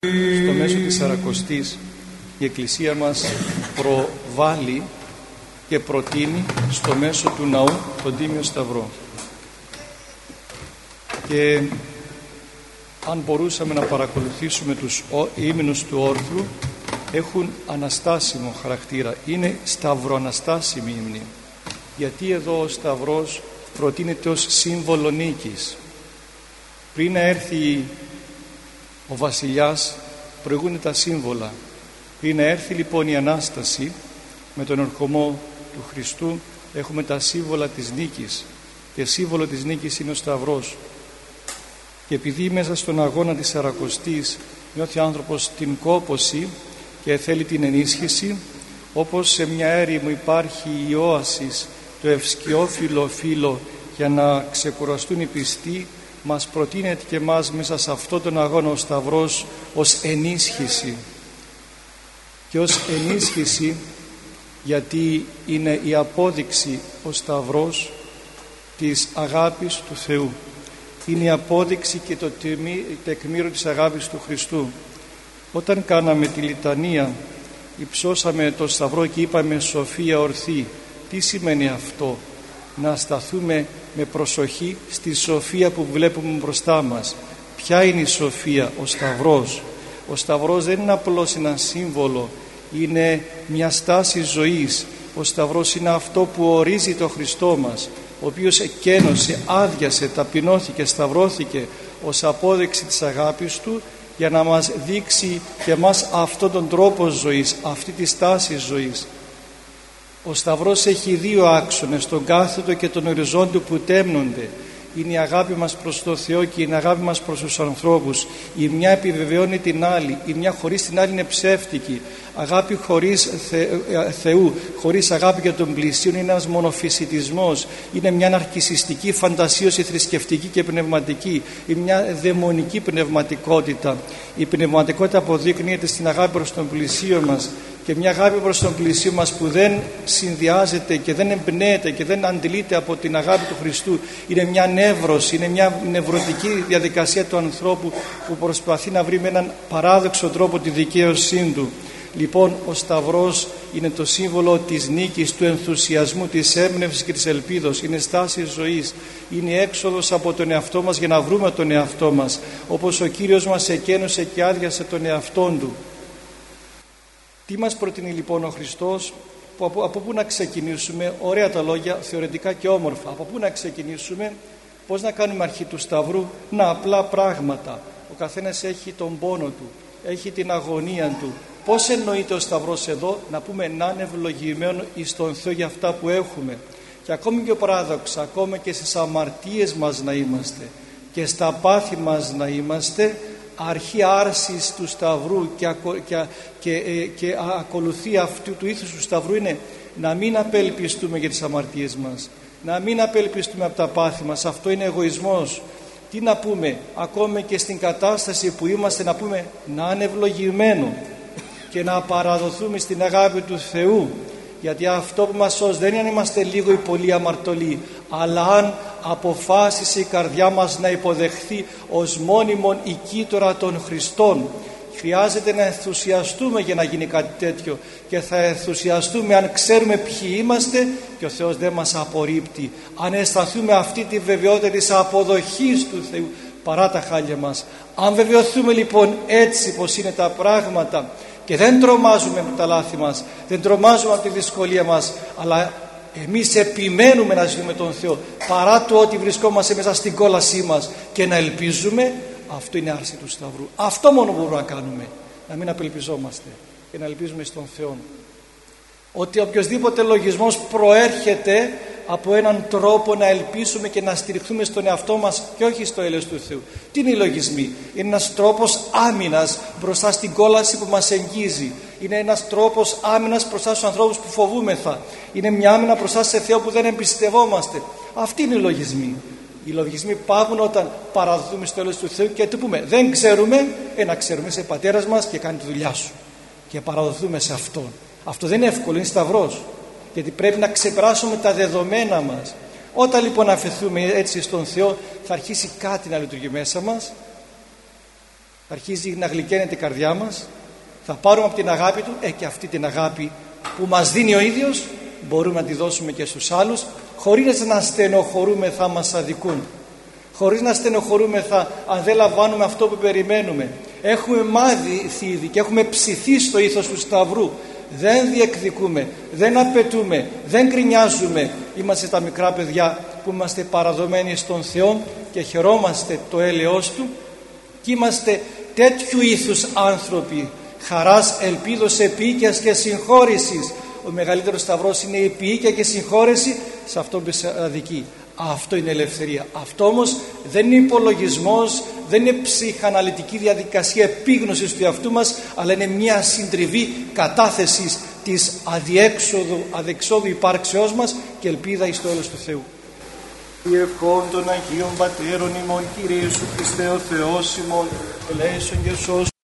Στο μέσο της Σαρακοστής η Εκκλησία μας προβάλλει και προτείνει στο μέσο του ναού τον Τίμιο Σταυρό. Και αν μπορούσαμε να παρακολουθήσουμε τους ύμνους του όρθρου, έχουν αναστάσιμο χαρακτήρα, είναι σταυροαναστάσιμη ύμνη. Γιατί εδώ ο Σταυρός προτείνεται ως σύμβολο νίκης. Πριν να έρθει ο βασιλιάς προηγούνται τα σύμβολα. Πριν να έρθει λοιπόν η Ανάσταση με τον ερχομό του Χριστού, έχουμε τα σύμβολα της νίκης, και σύμβολο της νίκης είναι ο Σταυρός. Και επειδή μέσα στον αγώνα της Σαρακοστής νιώθει ο άνθρωπος την κόπωση και θέλει την ενίσχυση, όπως σε μια έρημο υπάρχει η όασης, το ευσκιόφυλλο φύλλο, για να ξεκουραστούν οι πιστοί, μας προτείνεται και μας μέσα σε αυτόν τον αγώνα ο Σταυρός ως ενίσχυση. Και ως ενίσχυση γιατί είναι η απόδειξη ο Σταυρός της αγάπης του Θεού. Είναι η απόδειξη και το τεκμήριο της αγάπης του Χριστού. Όταν κάναμε τη λιτανία, υψώσαμε το Σταυρό και είπαμε Σοφία ορθή. Τι σημαίνει αυτό? Να σταθούμε με προσοχή στη σοφία που βλέπουμε μπροστά μας. Ποια είναι η σοφία? Ο Σταυρός. Ο Σταυρός δεν είναι απλώς ένα σύμβολο, είναι μια στάση ζωής. Ο Σταυρός είναι αυτό που ορίζει το Χριστό μας, ο οποίος εκένωσε, άδειασε, ταπεινώθηκε, σταυρώθηκε ως απόδειξη της αγάπης Του, για να μας δείξει και μας αυτόν τον τρόπο ζωής, αυτή τη στάση ζωής. Ο Σταυρός έχει δύο άξονες, τον κάθετο και τον οριζόντιο, που τέμνονται. Είναι η αγάπη μας προς τον Θεό και είναι η αγάπη μας προς τους ανθρώπους. Η μια επιβεβαιώνει την άλλη, η μια χωρίς την άλλη είναι ψεύτικη. Αγάπη χωρίς Θεού, χωρίς αγάπη για τον πλησίον, είναι ένας μονοφυσιτισμός. Είναι μια ναρκισσιστική φαντασίωση θρησκευτική και πνευματική. Είναι μια δαιμονική πνευματικότητα. Η πνευματικότητα αποδείκνυεται στην αγάπη προς τον πλησίον μας. Και μια αγάπη προς τον πλησίον μας που δεν συνδυάζεται και δεν εμπνέεται και δεν αντιλείται από την αγάπη του Χριστού, είναι μια νεύρωση, είναι μια νευρωτική διαδικασία του ανθρώπου που προσπαθεί να βρει με έναν παράδοξο τρόπο τη δικαίωσή του. Λοιπόν, ο Σταυρός είναι το σύμβολο της νίκης, του ενθουσιασμού, της έμπνευσης και της ελπίδος. Είναι στάση ζωής, είναι έξοδος από τον εαυτό μας για να βρούμε τον εαυτό μας, όπως ο Κύριος μας εκένωσε και άδειασε τον εαυτόν Του. Τι μας προτείνει λοιπόν ο Χριστός? Από πού να ξεκινήσουμε? Ωραία τα λόγια, θεωρητικά και όμορφα. Από πού να ξεκινήσουμε? Πώς να κάνουμε αρχή του Σταυρού? Να, απλά πράγματα. Ο καθένας έχει τον πόνο του, έχει την αγωνία του. Πώς εννοείται ο Σταυρός εδώ? Να πούμε να είναι ευλογημένο εις τον Θεό για αυτά που έχουμε. Και ακόμη πιο παράδοξα, ακόμα και στις αμαρτίες μας να είμαστε και στα πάθη μας να είμαστε, αρχή άρσης του Σταυρού και ακολουθία αυτού του ήθους του Σταυρού είναι να μην απελπιστούμε για τις αμαρτίες μας, να μην απελπιστούμε από τα πάθη μας. Αυτό είναι εγωισμός. Τι να πούμε? Ακόμη και στην κατάσταση που είμαστε, να πούμε να είναι ευλογημένο και να παραδοθούμε στην αγάπη του Θεού. Γιατί αυτό που μας σώζει δεν είναι αν είμαστε λίγο ή πολύ αμαρτωλοί, αλλά αν αποφάσισε η καρδιά μας να υποδεχθεί ως μόνιμον οικήτορα των Χριστών. Χρειάζεται να ενθουσιαστούμε για να γίνει κάτι τέτοιο, και θα ενθουσιαστούμε αν ξέρουμε ποιοι είμαστε και ο Θεός δεν μας απορρίπτει. Αν αισθανθούμε αυτή τη βεβαιότητα της αποδοχής του Θεού παρά τα χάλια μας. Αν βεβαιωθούμε λοιπόν έτσι πως είναι τα πράγματα και δεν τρομάζουμε από τα λάθη μας, δεν τρομάζουμε από τη δυσκολία μας, αλλά εμείς επιμένουμε να ζούμε τον Θεό παρά το ότι βρισκόμαστε μέσα στην κόλασή μας και να ελπίζουμε, αυτό είναι άρση του Σταυρού. Αυτό μόνο μπορούμε να κάνουμε, να μην απελπιζόμαστε και να ελπίζουμε στον Θεό. Ότι οποιοσδήποτε λογισμός προέρχεται από έναν τρόπο να ελπίσουμε και να στηριχθούμε στον εαυτό μας και όχι στο έλεος του Θεού. Τι είναι οι λογισμοί? Είναι ένας τρόπος άμυνας μπροστά στην κόλαση που μας εγγίζει. Είναι ένας τρόπος άμυνας μπροστά στους ανθρώπους που φοβούμεθα. Είναι μια άμυνα μπροστά σε Θεό που δεν εμπιστευόμαστε. Αυτοί είναι οι λογισμοί. Οι λογισμοί πάβουν όταν παραδοθούμε στο έλεος του Θεού και του πούμε δεν ξέρουμε, να ξέρουμε, είσαι πατέρας μας και κάνει τη δουλειά σου. Και παραδοθούμε σε Αυτόν. Αυτό δεν είναι εύκολο, είναι Σταυρός. Γιατί πρέπει να ξεπεράσουμε τα δεδομένα μας. Όταν λοιπόν αφαιθούμε έτσι στον Θεό, θα αρχίσει κάτι να λειτουργεί μέσα μας αρχίζει να γλυκαίνεται η καρδιά μας, θα πάρουμε από την αγάπη Του, και αυτή την αγάπη που μας δίνει ο ίδιος μπορούμε να τη δώσουμε και στους άλλους, χωρίς να στενοχωρούμεθα μας αδικούν, χωρίς να στενοχωρούμεθα αν δεν λαμβάνουμε αυτό που περιμένουμε. Έχουμε μάθει ήδη και έχουμε ψηθεί στο ήθος του Σταυρού. Δεν διεκδικούμε, δεν απαιτούμε, δεν γκρινιάζουμε. Είμαστε τα μικρά παιδιά που είμαστε παραδομένοι στον Θεό και χαιρόμαστε το έλεος Του, και είμαστε τέτοιου ήθους άνθρωποι, χαράς, ελπίδος, επίοικιας και συγχώρησης. Ο μεγαλύτερος σταυρός είναι η επίοικια και συγχώρεση σε αυτόν που σε αδικεί. Αυτό είναι ελευθερία. Αυτό όμως δεν είναι υπολογισμός, δεν είναι ψυχαναλυτική διαδικασία επίγνωσης του εαυτού μας, αλλά είναι μια συντριβή κατάθεσης της αδιεξόδου υπάρξεώς μας και ελπίδα εις το έλεος του Θεού. Η ευχών των Αγίων Πατέρων ημών, Κύριε Ιησού Χριστέ ο Θεός ημών, ελέησον και σώσον.